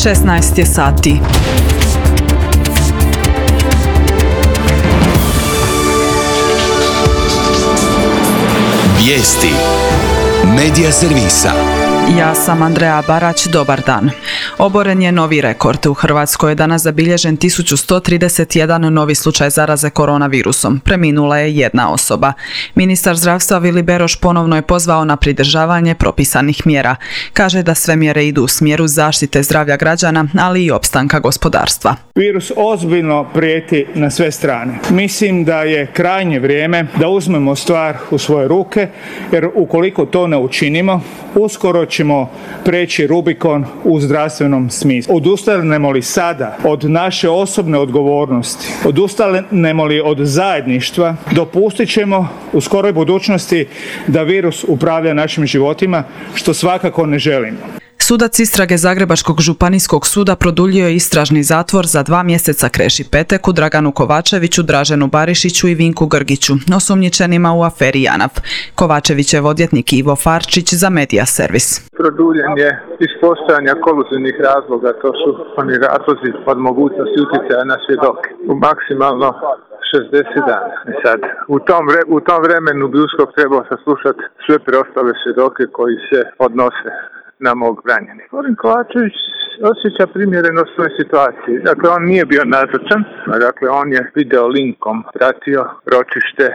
16 je sati. Vijesti Medija servisa. Ja sam Andreja Barać, dobar dan. Oboren je novi rekord. U Hrvatskoj je danas zabilježen 1131 novi slučaj zaraze koronavirusom. Preminula je jedna osoba. Ministar zdravstva Vili Beroš ponovno je pozvao na pridržavanje propisanih mjera. Kaže da sve mjere idu u smjeru zaštite zdravlja građana, ali i opstanka gospodarstva. Virus ozbiljno prijeti na sve strane. Mislim da je krajnje vrijeme da uzmemo stvar u svoje ruke, jer ukoliko to ne učinimo, uskoro ćemo preći Rubikon u zdravstvenom smislu. Odustanemo li sada od naše osobne odgovornosti, odustanemo li od zajedništva, dopustit ćemo u skoroj budućnosti da virus upravlja našim životima, što svakako ne želimo. Sudac istrage Zagrebačkog županijskog suda produljio je istražni zatvor za 2 mjeseca Kreši Peteku, Draganu Kovačeviću, Draženu Barišiću i Vinku Grgiću, osumnjičenima u aferi JANAF. Kovačevićev odvjetnik Ivo Farčić za Medija servis. Produljen je iz postojanja koluzivnih razloga, to su oni razlozi od mogućnosti utjecaja na svjedoke. U maksimalno 60 dana. Sad, u tom vremenu bi USKOK trebao saslušati sve preostale svjedoke koji se odnose na mog branjenika. Goran Kovačević osjeća primjerenost svojoj situaciji. Dakle, on nije bio nazočan, dakle, on je video linkom pratio ročište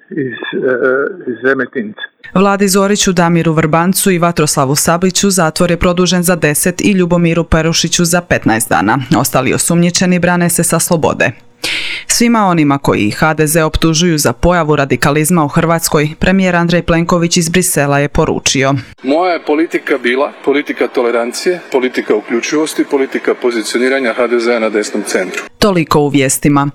iz Remetinca. Vladi Zoriću, Damiru Vrbancu i Vatroslavu Sabliću zatvor je produžen za 10 i Ljubomiru Perušiću za 15 dana. Ostali osumnjičeni brane se sa slobode. Svima onima koji HDZ optužuju za pojavu radikalizma u Hrvatskoj, premijer Andrej Plenković iz Brisela je poručio: Moja je politika bila politika tolerancije, politika uključivosti, politika pozicioniranja HDZ-a na desnom centru. Toliko u vijestima.